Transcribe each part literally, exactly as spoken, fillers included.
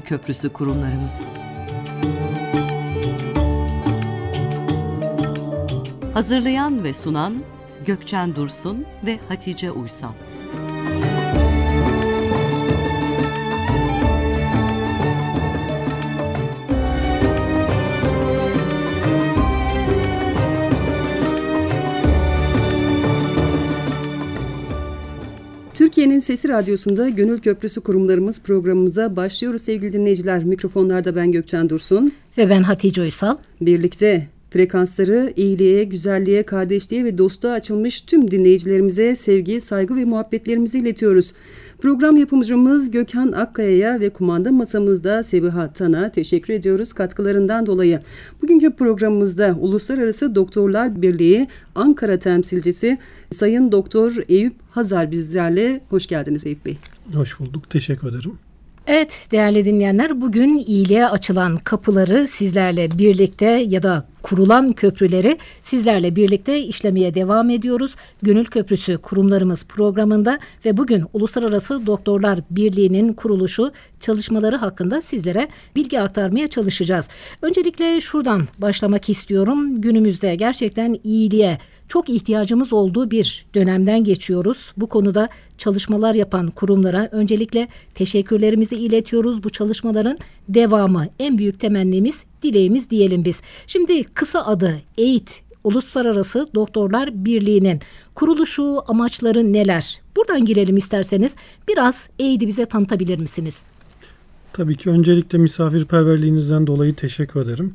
Köprüsü kurumlarımız. Hazırlayan ve sunan Gökçen Dursun ve Hatice Uysal. Türkiye'nin Sesi Radyosu'nda Gönül Köprüsü kurumlarımız programımıza başlıyoruz sevgili dinleyiciler. Mikrofonlarda ben Gökçen Dursun. Ve ben Hatice Uysal. Birlikte frekansları iyiliğe, güzelliğe, kardeşliğe ve dostluğa açılmış tüm dinleyicilerimize sevgi, saygı ve muhabbetlerimizi iletiyoruz. Program yapımcımız Gökhan Akkaya'ya ve kumanda masamızda Sebiha Tan'a teşekkür ediyoruz katkılarından dolayı. Bugünkü programımızda Uluslararası Doktorlar Birliği Ankara temsilcisi Sayın Doktor Eyüp Hazar bizlerle. Hoş geldiniz Eyüp Bey. Hoş bulduk, teşekkür ederim. Evet değerli dinleyenler, bugün iyiliğe açılan kapıları sizlerle birlikte ya da kurulan köprüleri sizlerle birlikte işlemeye devam ediyoruz. Gönül Köprüsü kurumlarımız programında ve bugün Uluslararası Doktorlar Birliği'nin kuruluşu çalışmaları hakkında sizlere bilgi aktarmaya çalışacağız. Öncelikle şuradan başlamak istiyorum. Günümüzde gerçekten iyiliğe çok ihtiyacımız olduğu bir dönemden geçiyoruz. Bu konuda çalışmalar yapan kurumlara öncelikle teşekkürlerimizi iletiyoruz. Bu çalışmaların devamı en büyük temennimiz, dileğimiz diyelim biz. Şimdi kısa adı EİD, Uluslararası Doktorlar Birliği'nin kuruluşu, amaçları neler? Buradan girelim isterseniz. Biraz EİD'i bize tanıtabilir misiniz? Tabii ki öncelikle misafirperverliğinizden dolayı teşekkür ederim.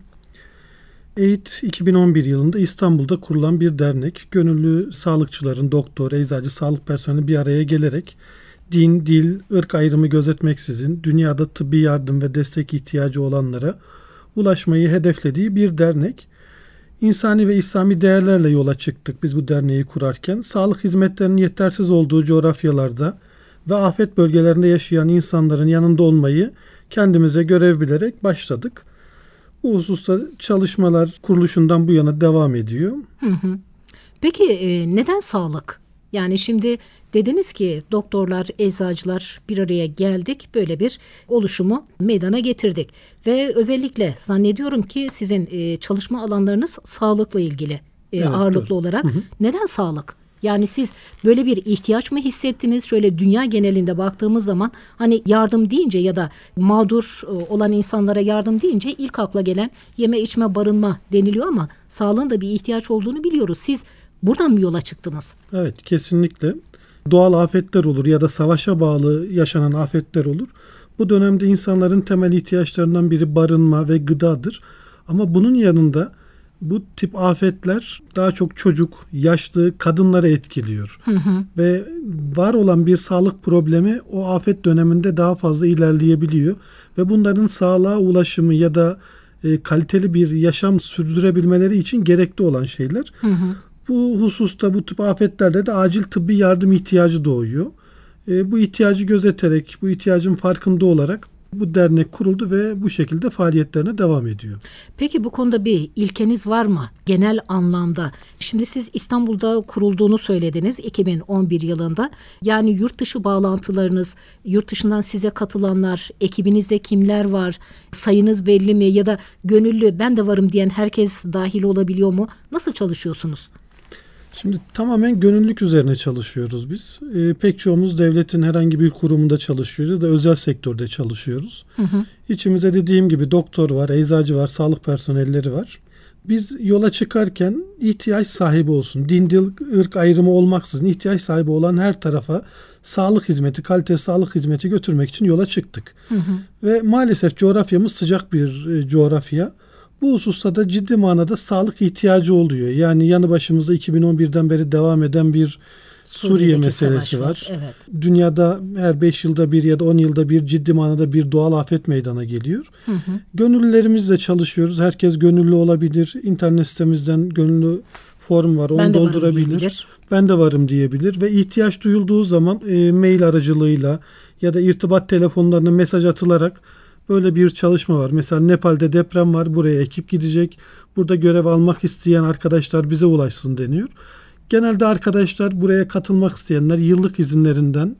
EİD iki bin on bir yılında İstanbul'da kurulan bir dernek. Gönüllü sağlıkçıların, doktor, eczacı, sağlık personeli bir araya gelerek din, dil, ırk ayrımı gözetmeksizin dünyada tıbbi yardım ve destek ihtiyacı olanlara ulaşmayı hedeflediği bir dernek. İnsani ve İslami değerlerle yola çıktık biz bu derneği kurarken. Sağlık hizmetlerinin yetersiz olduğu coğrafyalarda ve afet bölgelerinde yaşayan insanların yanında olmayı kendimize görev bilerek başladık. Bu hususta çalışmalar kuruluşundan bu yana devam ediyor. Hı hı. Peki e, neden sağlık? Yani şimdi dediniz ki doktorlar, eczacılar bir araya geldik, böyle bir oluşumu meydana getirdik. Ve özellikle zannediyorum ki sizin e, çalışma alanlarınız sağlıkla ilgili e, evet, ağırlıklı doğru. olarak. Hı hı. Neden sağlık? Yani siz böyle bir ihtiyaç mı hissettiniz? Şöyle dünya genelinde baktığımız zaman hani yardım deyince ya da mağdur olan insanlara yardım deyince ilk akla gelen yeme içme barınma deniliyor ama sağlığın da bir ihtiyaç olduğunu biliyoruz. Siz buradan mı yola çıktınız? Evet, kesinlikle. Doğal afetler olur ya da savaşa bağlı yaşanan afetler olur. Bu dönemde insanların temel ihtiyaçlarından biri barınma ve gıdadır. Ama bunun yanında bu tip afetler daha çok çocuk, yaşlı, kadınları etkiliyor. Hı hı. Ve var olan bir sağlık problemi o afet döneminde daha fazla ilerleyebiliyor. Ve bunların sağlığa ulaşımı ya da e, kaliteli bir yaşam sürdürebilmeleri için gerekli olan şeyler. Hı hı. Bu hususta bu tip afetlerde de acil tıbbi yardım ihtiyacı doğuyor. E, bu ihtiyacı gözeterek, bu ihtiyacın farkında olarak bu dernek kuruldu ve bu şekilde faaliyetlerine devam ediyor. Peki bu konuda bir ilkeniz var mı genel anlamda? Şimdi siz İstanbul'da kurulduğunu söylediniz iki bin on bir yılında. Yani yurt dışı bağlantılarınız, yurt dışından size katılanlar, ekibinizde kimler var? Sayınız belli mi ya da gönüllü ben de varım diyen herkes dahil olabiliyor mu? Nasıl çalışıyorsunuz? Şimdi tamamen gönüllülük üzerine çalışıyoruz biz. E, pek çoğumuz devletin herhangi bir kurumunda çalışıyoruz ya da özel sektörde çalışıyoruz. Hı hı. İçimizde dediğim gibi doktor var, eczacı var, sağlık personelleri var. Biz yola çıkarken ihtiyaç sahibi olsun, din, dil, ırk ayrımı olmaksızın ihtiyaç sahibi olan her tarafa sağlık hizmeti, kaliteli sağlık hizmeti götürmek için yola çıktık. Hı hı. Ve maalesef coğrafyamız sıcak bir e, coğrafya. Bu hususta da ciddi manada sağlık ihtiyacı oluyor. Yani yanı başımızda iki bin on birden beri devam eden bir Suriye Suriye'deki meselesi var. var. Evet. Dünyada her beş yılda bir ya da on yılda bir ciddi manada bir doğal afet meydana geliyor. Hı hı. Gönüllülerimizle çalışıyoruz. Herkes gönüllü olabilir. İnternet sitemizden gönüllü form var. Onu ben doldurabilir. Ben de varım diyebilir. Ve ihtiyaç duyulduğu zaman e, mail aracılığıyla ya da irtibat telefonlarına mesaj atılarak böyle bir çalışma var. Mesela Nepal'de deprem var. Buraya ekip gidecek. Burada görev almak isteyen arkadaşlar bize ulaşsın deniyor. Genelde arkadaşlar buraya katılmak isteyenler yıllık izinlerinden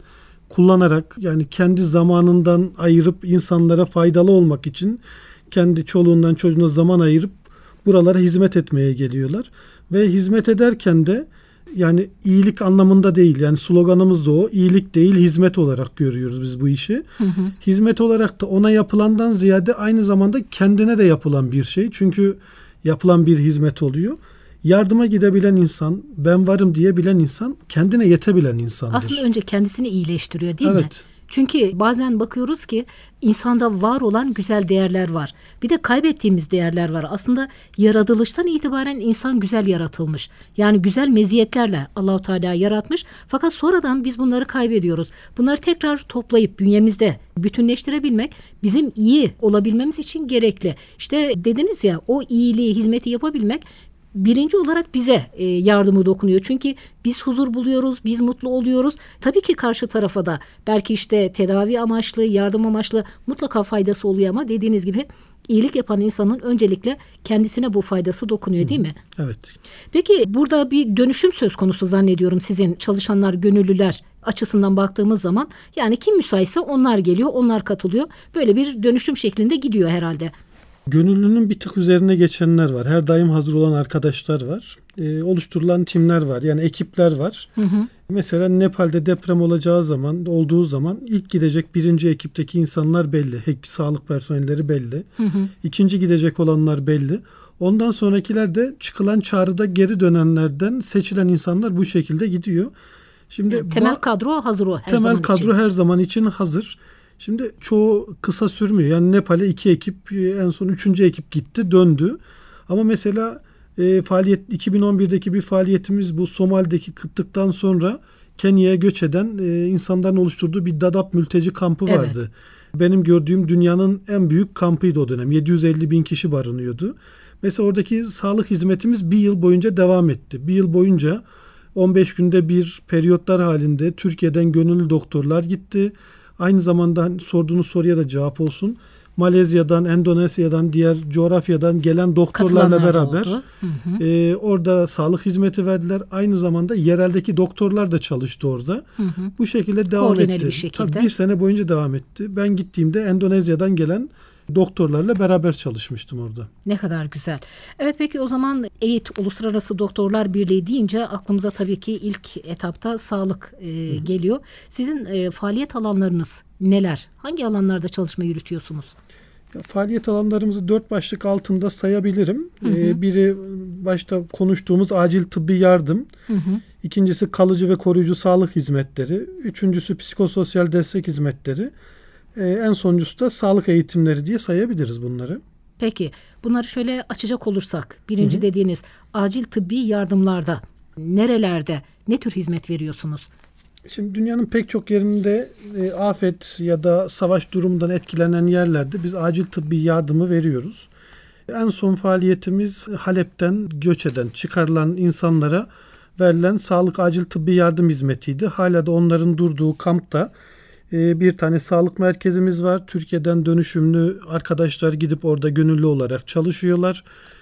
kullanarak, yani kendi zamanından ayırıp insanlara faydalı olmak için kendi çoluğundan çocuğuna zaman ayırıp buralara hizmet etmeye geliyorlar. Ve hizmet ederken de yani iyilik anlamında değil, yani sloganımız da o, iyilik değil hizmet olarak görüyoruz biz bu işi. Hı hı. Hizmet olarak da ona yapılandan ziyade aynı zamanda kendine de yapılan bir şey. Çünkü yapılan bir hizmet oluyor. Yardıma gidebilen insan, ben varım diyebilen insan kendine yetebilen insandır. Aslında önce kendisini iyileştiriyor değil evet. mi? Çünkü bazen bakıyoruz ki insanda var olan güzel değerler var. Bir de kaybettiğimiz değerler var. Aslında yaratılıştan itibaren insan güzel yaratılmış. Yani güzel meziyetlerle Allah-u Teala yaratmış. Fakat sonradan biz bunları kaybediyoruz. Bunları tekrar toplayıp bünyemizde bütünleştirebilmek bizim iyi olabilmemiz için gerekli. İşte dediniz ya, o iyiliği, hizmeti yapabilmek birinci olarak bize e, yardımı dokunuyor. Çünkü biz huzur buluyoruz, biz mutlu oluyoruz. Tabii ki karşı tarafa da belki işte tedavi amaçlı, yardım amaçlı mutlaka faydası oluyor ama dediğiniz gibi iyilik yapan insanın öncelikle kendisine bu faydası dokunuyor değil mi? Evet. Peki burada bir dönüşüm söz konusu zannediyorum sizin çalışanlar, gönüllüler açısından baktığımız zaman. Yani kim müsaitse onlar geliyor, onlar katılıyor. Böyle bir dönüşüm şeklinde gidiyor herhalde. Gönüllünün bir tık üzerine geçenler var. Her daim hazır olan arkadaşlar var. Ee, oluşturulan timler var. Yani ekipler var. Hı hı. Mesela Nepal'de deprem olacağı zaman, olduğu zaman ilk gidecek birinci ekipteki insanlar belli. Hek, sağlık personelleri belli. Hı hı. İkinci gidecek olanlar belli. Ondan sonrakiler de çıkılan çağrıda geri dönenlerden seçilen insanlar bu şekilde gidiyor. Şimdi yani temel kadro hazır o her temel zaman kadro için. her zaman için hazır. Şimdi çoğu kısa sürmüyor. Yani Nepal'e iki ekip, en son üçüncü ekip gitti, döndü. Ama mesela e, faaliyet iki bin on birdeki bir faaliyetimiz bu Somali'deki kıtlıktan sonra Kenya'ya göç eden e, insanların oluşturduğu bir Dadaab mülteci kampı evet. vardı. Benim gördüğüm dünyanın en büyük kampıydı o dönem. yedi yüz elli bin kişi barınıyordu. Mesela oradaki sağlık hizmetimiz bir yıl boyunca devam etti. Bir yıl boyunca on beş günde bir periyotlar halinde Türkiye'den gönüllü doktorlar gitti. Aynı zamanda hani sorduğunuz soruya da cevap olsun. Malezya'dan, Endonezya'dan, diğer coğrafyadan gelen doktorlarla beraber hı hı. E, orada sağlık hizmeti verdiler. Aynı zamanda yereldeki doktorlar da çalıştı orada. Hı hı. Bu şekilde devam koordineli etti. Bir şekilde. Tabii bir sene boyunca devam etti. Ben gittiğimde Endonezya'dan gelen doktorlarla beraber çalışmıştım orada. Ne kadar güzel. Evet, peki o zaman E İ T Uluslararası Doktorlar Birliği deyince aklımıza tabii ki ilk etapta sağlık e, geliyor. Sizin e, faaliyet alanlarınız neler? Hangi alanlarda çalışma yürütüyorsunuz? Ya, faaliyet alanlarımızı dört başlık altında sayabilirim. Hı hı. Ee, biri başta konuştuğumuz acil tıbbi yardım. Hı hı. İkincisi kalıcı ve koruyucu sağlık hizmetleri. Üçüncüsü psikososyal destek hizmetleri. Ee, en sonuncusu da sağlık eğitimleri diye sayabiliriz bunları. Peki bunları şöyle açacak olursak, birinci hı hı. dediğiniz acil tıbbi yardımlarda nerelerde ne tür hizmet veriyorsunuz? Şimdi dünyanın pek çok yerinde e, afet ya da savaş durumundan etkilenen yerlerde biz acil tıbbi yardımı veriyoruz. En son faaliyetimiz Halep'ten göç eden, çıkarılan insanlara verilen sağlık acil tıbbi yardım hizmetiydi. Hala da onların durduğu kampta e, bir tane sağlık merkezimiz var. Türkiye'den dönüşümlü arkadaşlar gidip orada gönüllü olarak çalışıyorlar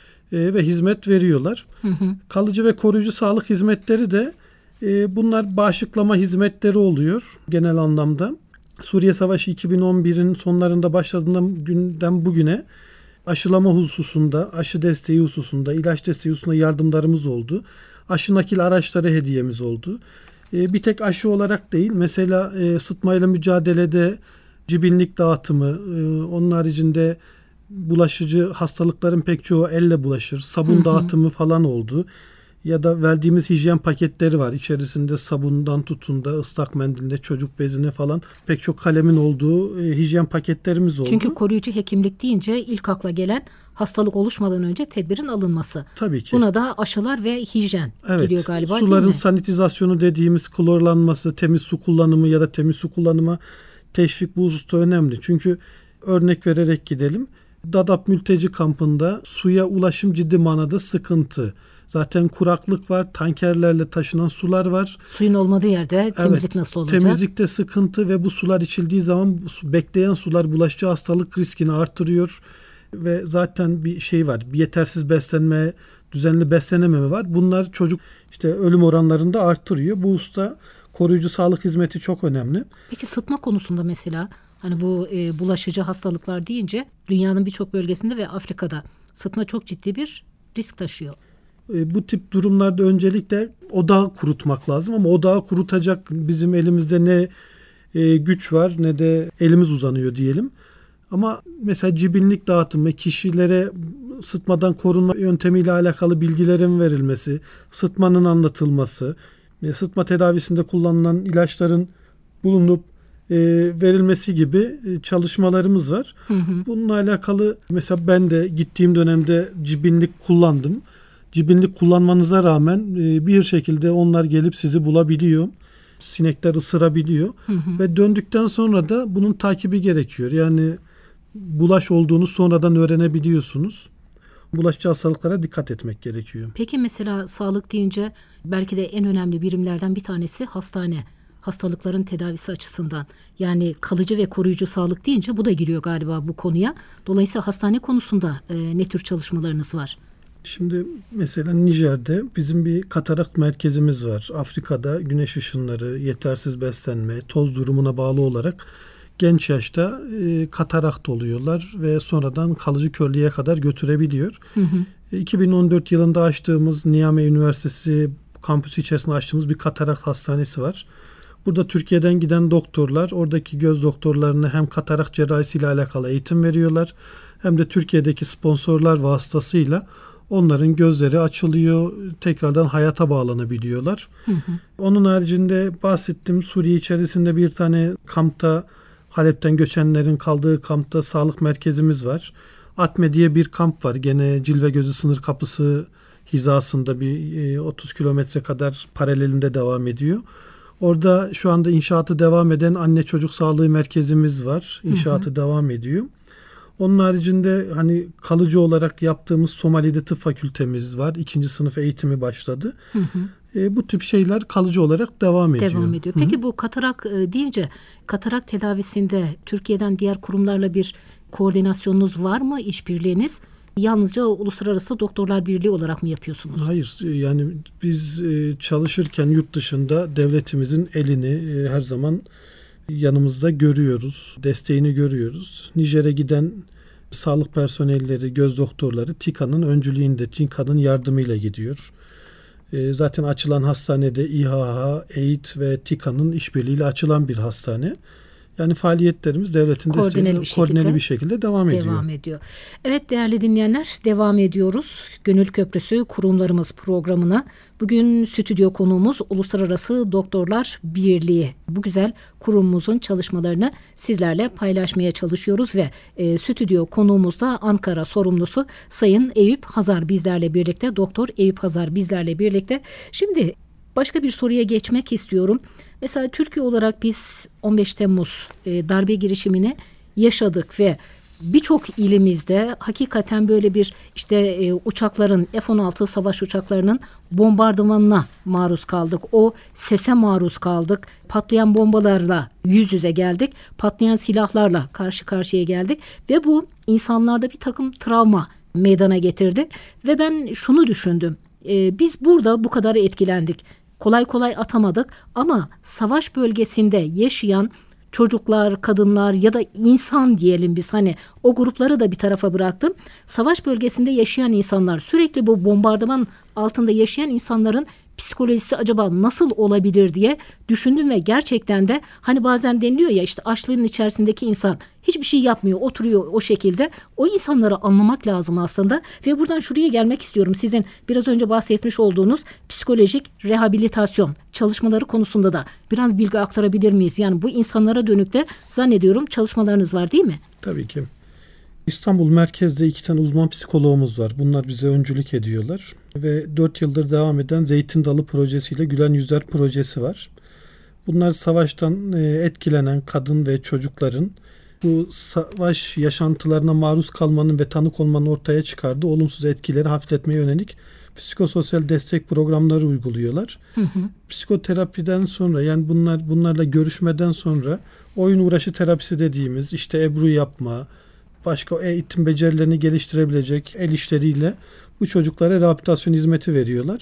e, ve hizmet veriyorlar. Hı hı. Kalıcı ve koruyucu sağlık hizmetleri de bunlar bağışıklama hizmetleri oluyor genel anlamda. Suriye Savaşı iki bin on birin sonlarında başladığından günden bugüne aşılama hususunda, aşı desteği hususunda, ilaç desteği hususunda yardımlarımız oldu. Aşı nakil araçları hediyemiz oldu. Bir tek aşı olarak değil, mesela sıtmayla mücadelede cibinlik dağıtımı, onun haricinde bulaşıcı hastalıkların pek çoğu elle bulaşır. Sabun hı hı. dağıtımı falan oldu. Ya da verdiğimiz hijyen paketleri var. İçerisinde sabundan tutun da ıslak mendilinde çocuk bezine falan pek çok kalemin olduğu e, hijyen paketlerimiz oldu. Çünkü koruyucu hekimlik deyince ilk akla gelen hastalık oluşmadan önce tedbirin alınması. Tabii ki. Buna da aşılar ve hijyen evet, geliyor galiba. Suların sanitizasyonu dediğimiz klorlanması, temiz su kullanımı ya da temiz su kullanıma teşvik bu hususta önemli. Çünkü örnek vererek gidelim. Dadaab mülteci kampında suya ulaşım ciddi manada sıkıntı. Zaten kuraklık var, tankerlerle taşınan sular var. Suyun olmadığı yerde temizlik evet, nasıl olacak? Temizlikte sıkıntı ve bu sular içildiği zaman bekleyen sular bulaşıcı hastalık riskini artırıyor. Ve zaten bir şey var, bir yetersiz beslenme, düzenli beslenememe var. Bunlar çocuk işte ölüm oranlarını da artırıyor. Bu hususta koruyucu sağlık hizmeti çok önemli. Peki sıtma konusunda mesela hani bu e, bulaşıcı hastalıklar deyince dünyanın birçok bölgesinde ve Afrika'da sıtma çok ciddi bir risk taşıyor. E, bu tip durumlarda öncelikle odağı kurutmak lazım ama odağı kurutacak bizim elimizde ne e, güç var ne de elimiz uzanıyor diyelim. Ama mesela cibinlik dağıtımı, kişilere sıtmadan korunma yöntemiyle alakalı bilgilerin verilmesi, sıtmanın anlatılması, sıtma tedavisinde kullanılan ilaçların bulunup e, verilmesi gibi e, çalışmalarımız var. Hı hı. Bununla alakalı mesela ben de gittiğim dönemde cibinlik kullandım. Cibinlik kullanmanıza rağmen e, bir şekilde onlar gelip sizi bulabiliyor. Sinekler ısırabiliyor. Hı hı. Ve döndükten sonra da bunun takibi gerekiyor. Yani bulaş olduğunu sonradan öğrenebiliyorsunuz. Bulaşıcı hastalıklara dikkat etmek gerekiyor. Peki mesela sağlık deyince belki de en önemli birimlerden bir tanesi hastane. Hastalıkların tedavisi açısından. Yani kalıcı ve koruyucu sağlık deyince bu da giriyor galiba bu konuya. Dolayısıyla hastane konusunda e, ne tür çalışmalarınız var? Şimdi mesela Nijer'de bizim bir katarakt merkezimiz var. Afrika'da güneş ışınları, yetersiz beslenme, toz durumuna bağlı olarak genç yaşta e, katarakt oluyorlar ve sonradan kalıcı körlüğe kadar götürebiliyor. Hı hı. iki bin on dört yılında açtığımız Niamey Üniversitesi kampüsü içerisinde açtığımız bir katarakt hastanesi var. Burada Türkiye'den giden doktorlar oradaki göz doktorlarına hem katarakt cerrahisiyle alakalı eğitim veriyorlar hem de Türkiye'deki sponsorlar vasıtasıyla onların gözleri açılıyor, tekrardan hayata bağlanabiliyorlar. Hı hı. Onun haricinde bahsettiğim Suriye içerisinde bir tane kampta, Halep'ten göçenlerin kaldığı kampta sağlık merkezimiz var. Atme diye bir kamp var. Gene Cilve Gözü sınır kapısı hizasında bir otuz kilometre kadar paralelinde devam ediyor. Orada şu anda inşaatı devam eden anne çocuk sağlığı merkezimiz var. İnşaatı hı hı. devam ediyor. Onun haricinde hani kalıcı olarak yaptığımız Somali'de tıp fakültemiz var. İkinci sınıf eğitimi başladı. Hı hı. E, bu tip şeyler kalıcı olarak devam ediyor. Devam ediyor. Peki hı. bu katarak e, deyince katarak tedavisinde Türkiye'den diğer kurumlarla bir koordinasyonunuz var mı? İşbirliğiniz? Yalnızca Uluslararası Doktorlar Birliği olarak mı yapıyorsunuz? Hayır. Yani biz çalışırken yurt dışında devletimizin elini her zaman yanımızda görüyoruz. Desteğini görüyoruz. Nijer'e giden sağlık personelleri, göz doktorları TİKA'nın öncülüğünde, TİKA'nın yardımıyla gidiyor. Zaten açılan hastanede İHA, EİT ve TİKA'nın işbirliğiyle açılan bir hastane. Yani faaliyetlerimiz devletin koordineli bir, koordineli bir şekilde devam, devam ediyor. ediyor. Evet değerli dinleyenler, devam ediyoruz. Gönül Köprüsü Kurumlarımız programına. Bugün stüdyo konuğumuz Uluslararası Doktorlar Birliği. Bu güzel kurumumuzun çalışmalarını sizlerle paylaşmaya çalışıyoruz ve e, stüdyo konuğumuz da Ankara sorumlusu Sayın Eyüp Hazar bizlerle birlikte. Doktor Eyüp Hazar bizlerle birlikte. Şimdi başka bir soruya geçmek istiyorum. Mesela Türkiye olarak biz on beş Temmuz e, darbe girişimini yaşadık ve birçok ilimizde hakikaten böyle bir işte e, uçakların F on altı savaş uçaklarının bombardımanına maruz kaldık. O sese maruz kaldık. Patlayan bombalarla yüz yüze geldik. Patlayan silahlarla karşı karşıya geldik ve bu insanlarda bir takım travma meydana getirdi. Ve ben şunu düşündüm. E, biz burada bu kadar etkilendik. Kolay kolay atamadık ama savaş bölgesinde yaşayan çocuklar, kadınlar ya da insan diyelim biz hani o grupları da bir tarafa bıraktım. Savaş bölgesinde yaşayan insanlar, sürekli bu bombardıman altında yaşayan insanların psikolojisi acaba nasıl olabilir diye düşündüm ve gerçekten de hani bazen deniliyor ya işte açlığın içerisindeki insan hiçbir şey yapmıyor, oturuyor o şekilde. O insanları anlamak lazım aslında ve buradan şuraya gelmek istiyorum. Sizin biraz önce bahsetmiş olduğunuz psikolojik rehabilitasyon çalışmaları konusunda da biraz bilgi aktarabilir miyiz? Yani bu insanlara dönük de zannediyorum çalışmalarınız var değil mi? Tabii ki. İstanbul merkezde iki tane uzman psikologumuz var. Bunlar bize öncülük ediyorlar. Ve dört yıldır devam eden Zeytin Dalı projesiyle Gülen Yüzler projesi var. Bunlar savaştan etkilenen kadın ve çocukların bu savaş yaşantılarına maruz kalmanın ve tanık olmanın ortaya çıkardığı olumsuz etkileri hafifletmeye yönelik psikososyal destek programları uyguluyorlar. Hı hı. Psikoterapiden sonra yani bunlar bunlarla görüşmeden sonra oyun uğraşı terapisi dediğimiz işte ebru yapma, başka eğitim becerilerini geliştirebilecek el işleriyle bu çocuklara rehabilitasyon hizmeti veriyorlar.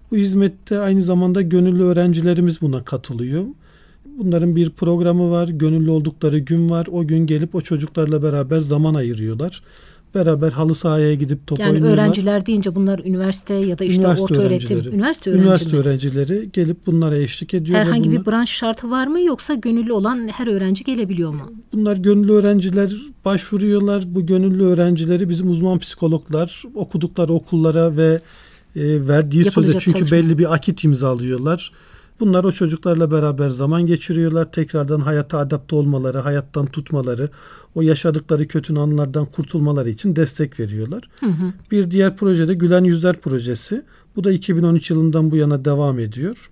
Bu hizmette aynı zamanda gönüllü öğrencilerimiz buna katılıyor. Bunların bir programı var, gönüllü oldukları gün var. O gün gelip o çocuklarla beraber zaman ayırıyorlar. Beraber halı sahaya gidip top yani oynuyorlar. Yani öğrenciler deyince bunlar üniversite ya da işte üniversite orta öğretim, üniversite öğrencileri. Üniversite öğrencileri gelip bunlara eşlik ediyor. Herhangi bunlar, bir branş şartı var mı yoksa gönüllü olan her öğrenci gelebiliyor mu? Bunlar gönüllü öğrenciler başvuruyorlar. Bu gönüllü öğrencileri bizim uzman psikologlar okudukları okullara ve e, verdiği Yapılacak söze çünkü çalışma. belli bir akit imzalıyorlar. Bunlar o çocuklarla beraber zaman geçiriyorlar. Tekrardan hayata adapte olmaları, hayattan tutmaları, o yaşadıkları kötü anlardan kurtulmaları için destek veriyorlar. Hı hı. Bir diğer projede Gülen Yüzler projesi. Bu da iki bin on üç yılından bu yana devam ediyor.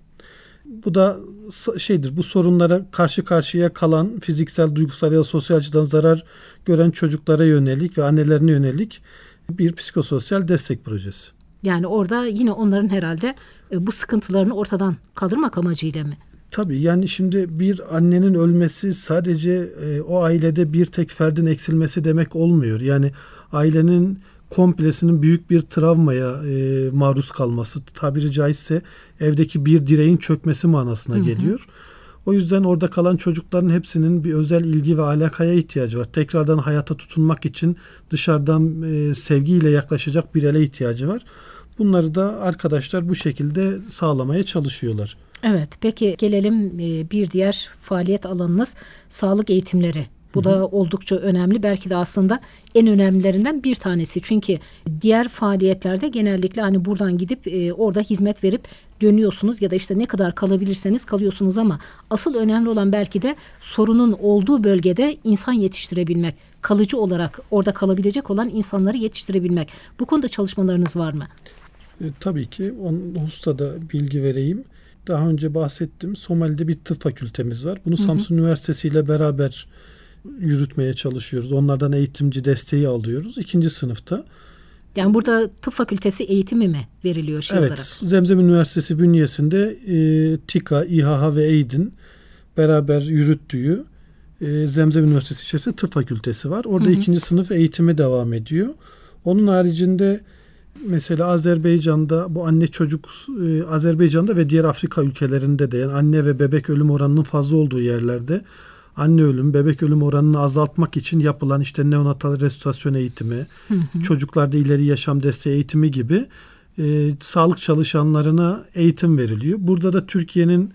Bu da şeydir, bu sorunlara karşı karşıya kalan fiziksel, duygusal ya da sosyal açıdan zarar gören çocuklara yönelik ve annelerine yönelik bir psikososyal destek projesi. Yani orada yine onların herhalde bu sıkıntılarını ortadan kaldırmak amacıyla mı? Tabii yani şimdi bir annenin ölmesi sadece e, o ailede bir tek ferdin eksilmesi demek olmuyor. Yani ailenin komplesinin büyük bir travmaya e, maruz kalması, tabiri caizse evdeki bir direğin çökmesi manasına geliyor. Hı hı. O yüzden orada kalan çocukların hepsinin bir özel ilgi ve alakaya ihtiyacı var. Tekrardan hayata tutunmak için dışarıdan e, sevgiyle yaklaşacak bir ele ihtiyacı var. Bunları da arkadaşlar bu şekilde sağlamaya çalışıyorlar. Evet, peki gelelim bir diğer faaliyet alanınız sağlık eğitimleri. Bu da oldukça önemli. Belki de aslında en önemlilerinden bir tanesi. Çünkü diğer faaliyetlerde genellikle hani buradan gidip e, orada hizmet verip dönüyorsunuz ya da işte ne kadar kalabilirseniz kalıyorsunuz ama asıl önemli olan belki de sorunun olduğu bölgede insan yetiştirebilmek. Kalıcı olarak orada kalabilecek olan insanları yetiştirebilmek. Bu konuda çalışmalarınız var mı? E, tabii ki. Onun hususta da bilgi vereyim. Daha önce bahsettim. Somali'de bir tıp fakültemiz var. Bunu hı hı. Samsun Üniversitesi ile beraber yürütmeye çalışıyoruz. Onlardan eğitimci desteği alıyoruz. İkinci sınıfta. Yani burada tıp fakültesi eğitimi mi veriliyor şey evet, olarak? Evet. Zemzem Üniversitesi bünyesinde e, TİKA, İHA ve EYD'in beraber yürüttüğü e, Zemzem Üniversitesi içerisinde tıp fakültesi var. Orada hı hı. ikinci sınıf eğitimi devam ediyor. Onun haricinde mesela Azerbaycan'da bu anne çocuk e, Azerbaycan'da ve diğer Afrika ülkelerinde de yani anne ve bebek ölüm oranının fazla olduğu yerlerde anne ölüm, bebek ölüm oranını azaltmak için yapılan işte neonatal restorasyon eğitimi, hı hı. çocuklarda ileri yaşam desteği eğitimi gibi e, sağlık çalışanlarına eğitim veriliyor. Burada da Türkiye'nin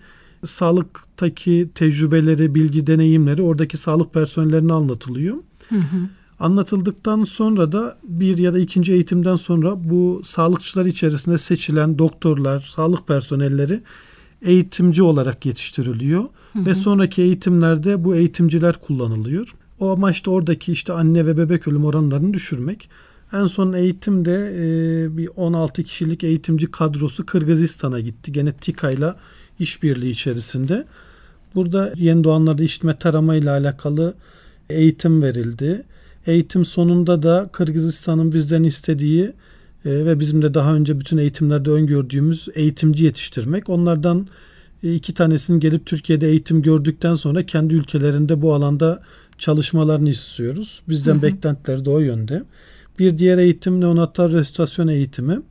sağlıktaki tecrübeleri, bilgi, deneyimleri oradaki sağlık personellerine anlatılıyor. Hı hı. Anlatıldıktan sonra da bir ya da ikinci eğitimden sonra bu sağlıkçılar içerisinde seçilen doktorlar, sağlık personelleri eğitimci olarak yetiştiriliyor. Hı hı. Ve sonraki eğitimlerde bu eğitimciler kullanılıyor. O amaçta oradaki işte anne ve bebek ölüm oranlarını düşürmek. En son eğitimde e, bir on altı kişilik eğitimci kadrosu Kırgızistan'a gitti. Gene TİKA ile işbirliği içerisinde. Burada yeni doğanlarda işitme tarama ile alakalı eğitim verildi. Eğitim sonunda da Kırgızistan'ın bizden istediği e, ve bizim de daha önce bütün eğitimlerde öngördüğümüz eğitimci yetiştirmek. Onlardan e, iki tanesinin gelip Türkiye'de eğitim gördükten sonra kendi ülkelerinde bu alanda çalışmalarını istiyoruz. Bizden hı hı. beklentileri de o yönde. Bir diğer eğitim neonatal restorasyon eğitimi.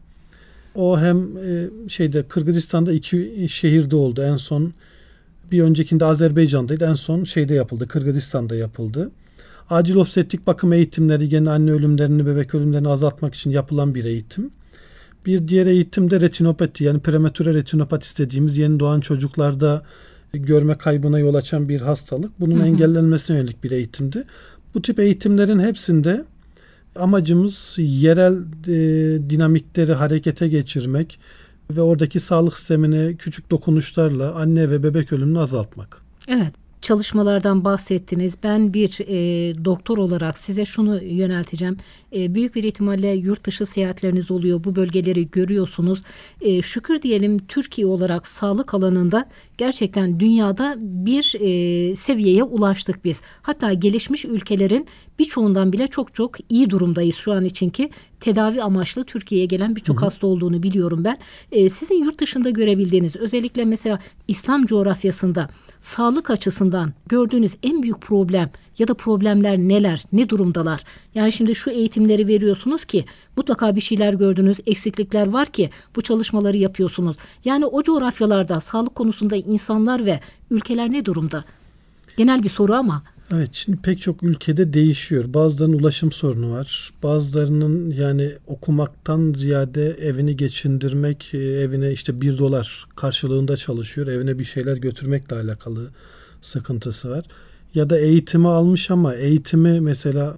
O hem e, şeyde Kırgızistan'da iki şehirde oldu. En son bir öncekinde Azerbaycan'daydı. En son şeyde yapıldı. Kırgızistan'da yapıldı. Acil obstetrik bakım eğitimleri gene anne ölümlerini, bebek ölümlerini azaltmak için yapılan bir eğitim. Bir diğer eğitim de retinopati yani prematüre retinopati dediğimiz yeni doğan çocuklarda görme kaybına yol açan bir hastalık. Bunun hı hı. engellenmesine yönelik bir eğitimdi. Bu tip eğitimlerin hepsinde amacımız yerel e, dinamikleri harekete geçirmek ve oradaki sağlık sistemine küçük dokunuşlarla anne ve bebek ölümünü azaltmak. Evet. Çalışmalardan bahsettiniz. Ben bir e, doktor olarak size şunu yönelteceğim. E, büyük bir ihtimalle yurt dışı seyahatleriniz oluyor. Bu bölgeleri görüyorsunuz. E, şükür diyelim Türkiye olarak sağlık alanında gerçekten dünyada bir e, seviyeye ulaştık biz. Hatta gelişmiş ülkelerin birçoğundan bile çok çok iyi durumdayız şu an için ki tedavi amaçlı Türkiye'ye gelen birçok hasta olduğunu biliyorum ben. E, sizin yurt dışında görebildiğiniz özellikle mesela İslam coğrafyasında sağlık açısından gördüğünüz en büyük problem ya da problemler neler, ne durumdalar? Yani şimdi şu eğitimleri veriyorsunuz ki mutlaka bir şeyler gördünüz, eksiklikler var ki bu çalışmaları yapıyorsunuz. Yani o coğrafyalarda sağlık konusunda insanlar ve ülkeler ne durumda? Genel bir soru ama. Evet, şimdi pek çok ülkede değişiyor. Bazılarının ulaşım sorunu var. Bazılarının yani okumaktan ziyade evini geçindirmek, evine işte bir dolar karşılığında çalışıyor. Evine bir şeyler götürmekle alakalı sıkıntısı var. Ya da eğitimi almış ama eğitimi mesela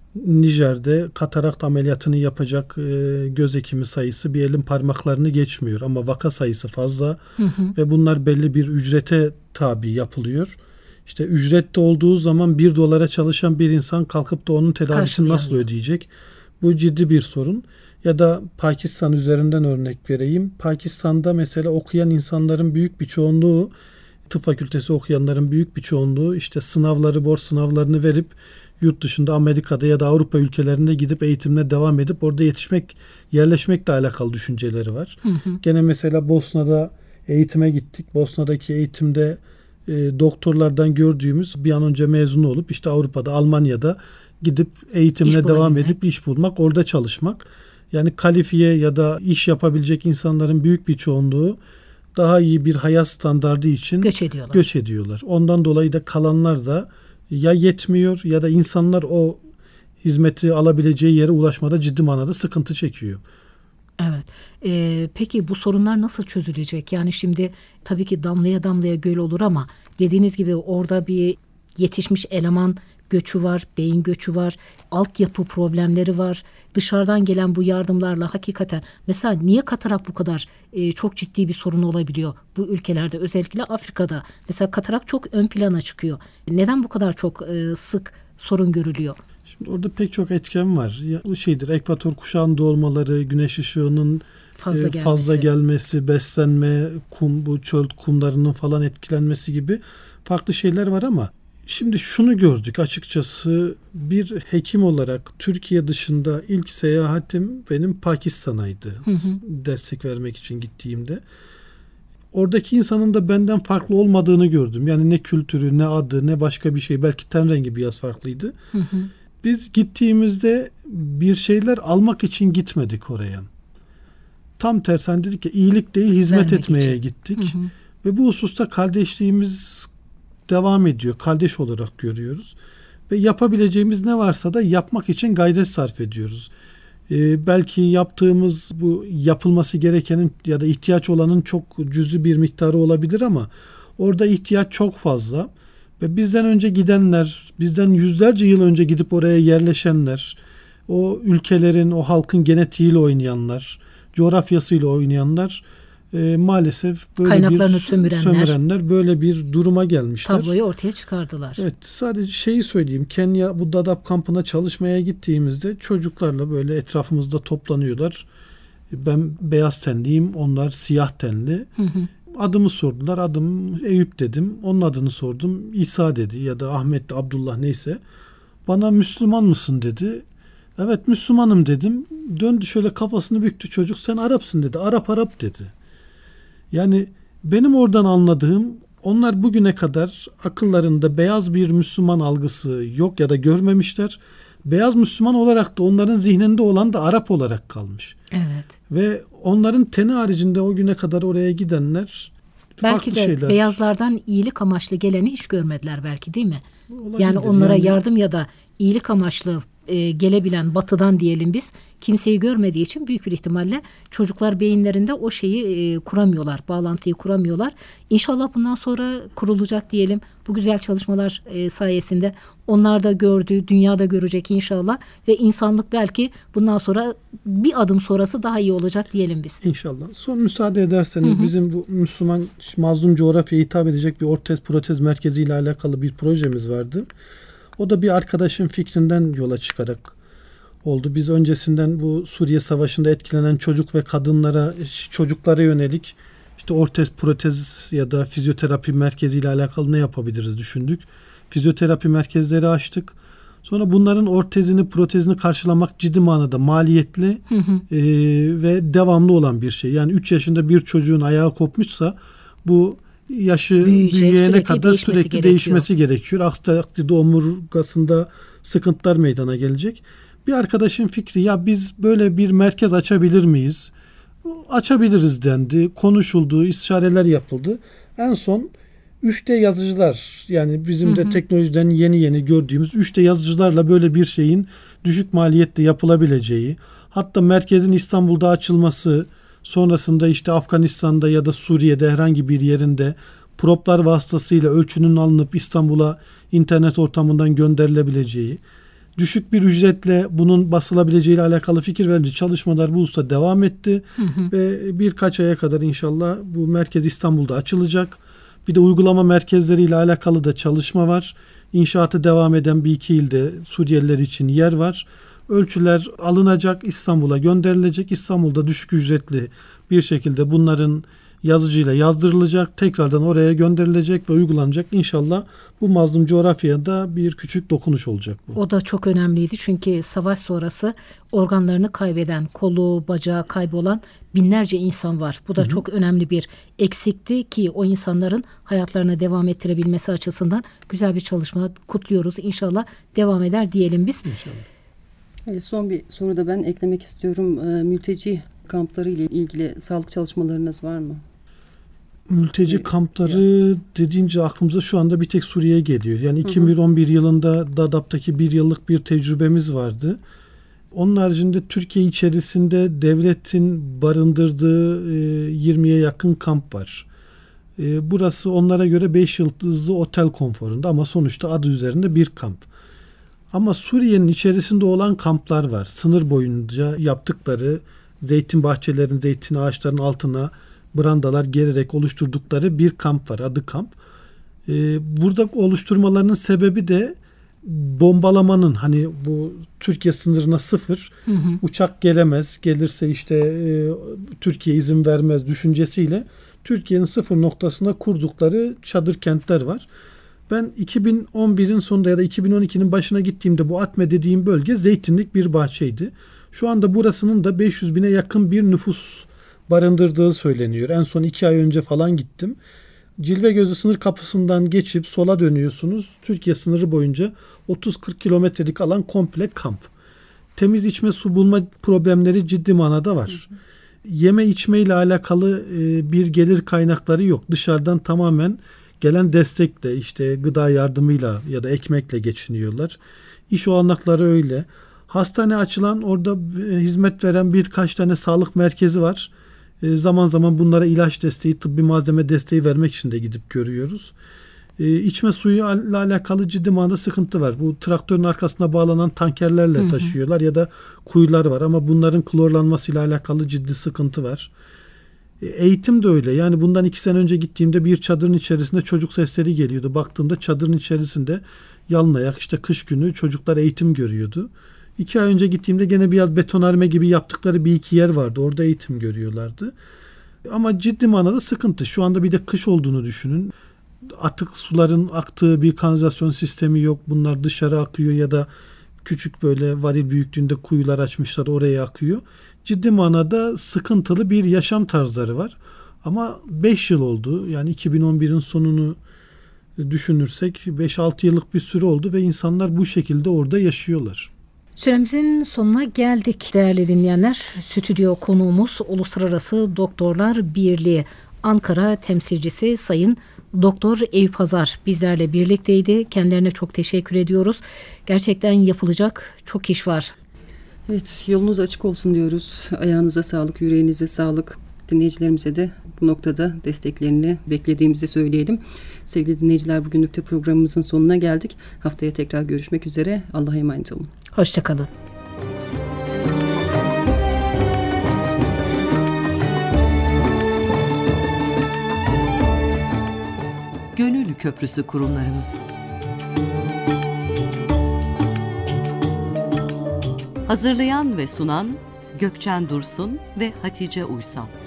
Nijer'de katarakt ameliyatını yapacak göz hekimi sayısı bir elin parmaklarını geçmiyor. Ama vaka sayısı fazla hı hı. ve bunlar belli bir ücrete tabi yapılıyor. İşte ücretli olduğu zaman bir dolara çalışan bir insan kalkıp da onun tedavisini nasıl ödeyecek? Bu ciddi bir sorun. Ya da Pakistan üzerinden örnek vereyim. Pakistan'da mesela okuyan insanların büyük bir çoğunluğu, tıp fakültesi okuyanların büyük bir çoğunluğu işte sınavları, borç sınavlarını verip yurt dışında Amerika'da ya da Avrupa ülkelerinde gidip eğitimine devam edip orada yetişmek, yerleşmekle alakalı düşünceleri var. Hı hı. Gene mesela Bosna'da eğitime gittik. Bosna'daki eğitimde E, doktorlardan gördüğümüz bir an önce mezun olup işte Avrupa'da, Almanya'da gidip eğitimine devam edip iş bulmak, orada çalışmak. Yani kalifiye ya da iş yapabilecek insanların büyük bir çoğunluğu daha iyi bir hayat standardı için göç ediyorlar. Göç ediyorlar. Ondan dolayı da kalanlar da ya yetmiyor ya da insanlar o hizmeti alabileceği yere ulaşmada ciddi manada sıkıntı çekiyor. Evet. Ee, peki bu sorunlar nasıl çözülecek? Yani şimdi tabii ki damlaya damlaya göl olur ama dediğiniz gibi orada bir yetişmiş eleman göçü var, beyin göçü var, altyapı problemleri var. Dışarıdan gelen bu yardımlarla hakikaten mesela niye katarak bu kadar e, çok ciddi bir sorun olabiliyor bu ülkelerde, özellikle Afrika'da? Mesela katarak çok ön plana çıkıyor. Neden bu kadar çok e, sık sorun görülüyor? Şimdi orada pek çok etken var. Ya, şeydir, ekvator kuşağında olmaları, güneş ışığının fazla, e, gelmesi. fazla gelmesi, beslenme, kum, bu çöl kumlarının falan etkilenmesi gibi farklı şeyler var ama şimdi şunu gördük açıkçası, bir hekim olarak Türkiye dışında ilk seyahatim benim Pakistan'aydı. Hı hı. Destek vermek için gittiğimde. Oradaki insanın da benden farklı olmadığını gördüm. Yani ne kültürü, ne adı, ne başka bir şey. Belki ten rengi biraz farklıydı. Hı hı. Biz gittiğimizde bir şeyler almak için gitmedik oraya. Tam tersi, hani dedik ki iyilik değil hizmet Vermek etmeye için. gittik. Hı hı. Ve bu hususta kardeşliğimiz devam ediyor. Kardeş olarak görüyoruz. Ve yapabileceğimiz ne varsa da yapmak için gayret sarf ediyoruz. Ee, belki yaptığımız bu yapılması gerekenin ya da ihtiyaç olanın çok cüzi bir miktarı olabilir ama orada ihtiyaç çok fazla. Ve bizden önce gidenler, bizden yüzlerce yıl önce gidip oraya yerleşenler, o ülkelerin, o halkın genetiğiyle oynayanlar, coğrafyasıyla oynayanlar e, maalesef böyle kaynaklarını bir sömürenler, sömürenler böyle bir duruma gelmişler. Tabloyu ortaya çıkardılar. Evet, sadece şeyi söyleyeyim. Kenya bu Dadaab kampına çalışmaya gittiğimizde çocuklarla böyle etrafımızda toplanıyorlar. Ben beyaz tenliyim, onlar siyah tenli. Hı hı. Adımı sordular. Adım Eyüp dedim. Onun adını sordum. İsa dedi ya da Ahmet, Abdullah neyse. Bana Müslüman mısın dedi. Evet Müslümanım dedim. Döndü şöyle kafasını büktü çocuk. Sen Arapsın dedi. Arap Arap dedi. Yani benim oradan anladığım, onlar bugüne kadar akıllarında beyaz bir Müslüman algısı yok ya da görmemişler. Beyaz Müslüman olarak da onların zihninde olan da Arap olarak kalmış. Evet. Ve onların teni haricinde o güne kadar oraya gidenler belki farklı de şeyler. Beyazlardan iyilik amaçlı geleni hiç görmediler belki, değil mi? Olabilir. Yani onlara yani, yardım ya da iyilik amaçlı e, gelebilen batıdan diyelim biz, kimseyi görmediği için büyük bir ihtimalle çocuklar beyinlerinde o şeyi e, kuramıyorlar, bağlantıyı kuramıyorlar. İnşallah bundan sonra kurulacak diyelim. Bu güzel çalışmalar e, sayesinde onlar da gördü, dünyada görecek inşallah ve insanlık belki bundan sonra bir adım sonrası daha iyi olacak diyelim biz. İnşallah. Son müsaade ederseniz hı hı. bizim bu Müslüman mazlum coğrafyaya hitap edecek bir ortez protez merkezi ile alakalı bir projemiz vardı. O da bir arkadaşın fikrinden yola çıkarak oldu. Biz öncesinden bu Suriye Savaşı'nda etkilenen çocuk ve kadınlara, çocuklara yönelik işte ortez, protez ya da fizyoterapi merkezi ile alakalı ne yapabiliriz düşündük. Fizyoterapi merkezleri açtık. Sonra bunların ortezini, protezini karşılamak ciddi manada maliyetli hı hı. E, ve devamlı olan bir şey. Yani üç yaşında bir çocuğun ayağı kopmuşsa bu yaşı Büyüyecek, büyüyene sürekli kadar değişmesi sürekli gerekiyor. değişmesi gerekiyor. Aksi takdirde omurgasında sıkıntılar meydana gelecek. Bir arkadaşın fikri, ya biz böyle bir merkez açabilir miyiz? Açabiliriz dendi. Konuşuldu, istişareler yapıldı. En son üç D yazıcılar, yani bizim hı hı. de teknolojiden yeni yeni gördüğümüz üç D yazıcılarla böyle bir şeyin düşük maliyette yapılabileceği, hatta merkezin İstanbul'da açılması, sonrasında işte Afganistan'da ya da Suriye'de herhangi bir yerinde proplar vasıtasıyla ölçünün alınıp İstanbul'a internet ortamından gönderilebileceği, düşük bir ücretle bunun basılabileceği ile alakalı fikir verici çalışmalar bu usta devam etti. Hı hı. Ve birkaç aya kadar inşallah bu merkez İstanbul'da açılacak. Bir de uygulama merkezleriyle alakalı da çalışma var. İnşaatı devam eden bir iki ilde Suriyeliler için yer var. Ölçüler alınacak, İstanbul'a gönderilecek. İstanbul'da düşük ücretli bir şekilde bunların yazıcıyla yazdırılacak, tekrardan oraya gönderilecek ve uygulanacak. İnşallah bu mazlum coğrafyada bir küçük dokunuş olacak bu. O da çok önemliydi çünkü savaş sonrası organlarını kaybeden, kolu, bacağı kaybolan binlerce insan var. Bu da hı hı. çok önemli bir eksikti ki o insanların hayatlarına devam ettirebilmesi açısından güzel bir çalışma, kutluyoruz. İnşallah devam eder diyelim biz. İnşallah. Evet, son bir soru da ben eklemek istiyorum. E, mülteci kampları ile ilgili sağlık çalışmalarınız var mı? Mülteci ee, kampları ya. dediğince aklımıza şu anda bir tek Suriye geliyor. Yani hı hı. iki bin on bir yılında Dadaab'daki bir yıllık bir tecrübemiz vardı. Onun haricinde Türkiye içerisinde devletin barındırdığı e, yirmiye yakın kamp var. E, burası onlara göre beş yıldızlı otel konforunda ama sonuçta adı üzerinde bir kamp. Ama Suriye'nin içerisinde olan kamplar var. Sınır boyunca yaptıkları zeytin bahçelerinin, zeytin ağaçlarının altına brandalar gererek oluşturdukları bir kamp var. Adı kamp. Ee, burada oluşturmalarının sebebi de bombalamanın, hani bu Türkiye sınırına sıfır, hı hı. uçak gelemez, gelirse işte e, Türkiye izin vermez düşüncesiyle Türkiye'nin sıfır noktasına kurdukları çadır kentler var. Ben iki bin on birin sonunda ya da iki bin on ikinin başına gittiğimde bu Atme dediğim bölge zeytinlik bir bahçeydi. Şu anda burasının da beş yüz bine yakın bir nüfus barındırdığı söyleniyor. En son iki ay önce falan gittim. Cilvegözü sınır kapısından geçip sola dönüyorsunuz. Türkiye sınırı boyunca otuz kırk kilometrelik alan komple kamp. Temiz içme su bulma problemleri ciddi manada var. Hı hı. Yeme içme ile alakalı bir gelir kaynakları yok. Dışarıdan tamamen gelen destekle, işte gıda yardımıyla ya da ekmekle geçiniyorlar. İş olanakları öyle. Hastane açılan, orada hizmet veren birkaç tane sağlık merkezi var. E, zaman zaman bunlara ilaç desteği, tıbbi malzeme desteği vermek için de gidip görüyoruz. E, içme suyu ile alakalı ciddi manada sıkıntı var. Bu traktörün arkasına bağlanan tankerlerle hı hı. taşıyorlar ya da kuyular var ama bunların klorlanmasıyla alakalı ciddi sıkıntı var. E, eğitim de öyle. Yani bundan iki sene önce gittiğimde bir çadırın içerisinde çocuk sesleri geliyordu. Baktığımda çadırın içerisinde yalnayak, işte kış günü çocuklar eğitim görüyordu. İki ay önce gittiğimde gene biraz betonarme gibi yaptıkları bir iki yer vardı. Orada eğitim görüyorlardı. Ama ciddi manada sıkıntı. Şu anda bir de kış olduğunu düşünün. Atık suların aktığı bir kanalizasyon sistemi yok. Bunlar dışarı akıyor ya da küçük böyle varil büyüklüğünde kuyular açmışlar, oraya akıyor. Ciddi manada sıkıntılı bir yaşam tarzları var. Ama beş yıl oldu. Yani iki bin on birin sonunu düşünürsek beş altı yıllık bir süre oldu ve insanlar bu şekilde orada yaşıyorlar. Süremizin sonuna geldik değerli dinleyenler. Stüdyo konuğumuz Uluslararası Doktorlar Birliği Ankara temsilcisi Sayın Doktor Eyüp Hazar bizlerle birlikteydi. Kendilerine çok teşekkür ediyoruz. Gerçekten yapılacak çok iş var. Evet, yolunuz açık olsun diyoruz. Ayağınıza sağlık, yüreğinize sağlık. Dinleyicilerimize de bu noktada desteklerini beklediğimizi söyleyelim. Sevgili dinleyiciler, bugünlük de programımızın sonuna geldik. Haftaya tekrar görüşmek üzere. Allah'a emanet olun. Hoşçakalın. Gönül Köprüsü kurumlarımız. Hazırlayan ve sunan Gökçen Dursun ve Hatice Uysal.